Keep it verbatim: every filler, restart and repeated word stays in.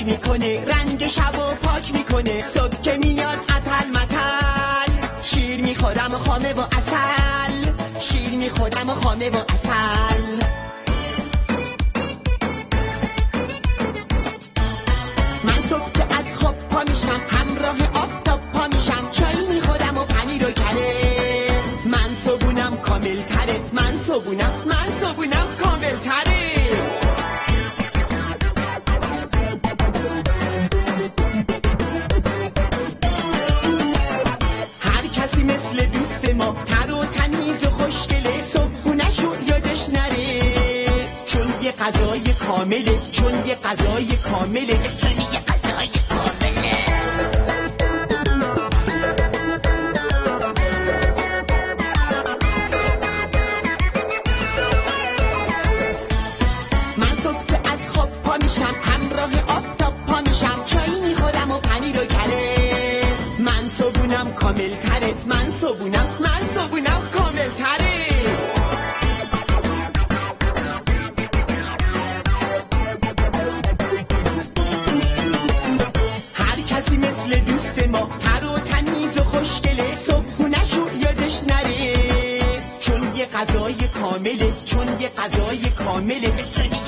پاک میکنه، رنگ شب و پاک میکنه. صبح که میاد عطل مطل، شیر میخورم و خامه و عسل، شیر میخورم و خامه و عسل. من صبح که از خواب پا میشم، همراه آفتاب پا میشم، چای میخورم و پنیر و کره. من صبونم کامل تره، من صبونم من صبونم کامل تره. هر کسی مثل دوست ما، تر و تمیز و خوشگله، صبحونه‌شو یادش نره، چون یه غذای کامله، چون یه غذای کامله، چون یه غذای کامله. من صبح که از خواب پا میشم، همراه آفتاب پا میشم، چای میخورم و پنیر و کره. من صبونم کامل تره، من صبونم من صبونم کامل تره. هر کسی مثل دوست ما، تر و تمیز و خوشگله، صبحونه‌شو یادش نره، چون یه غذای کامله، چون یه غذای کامله.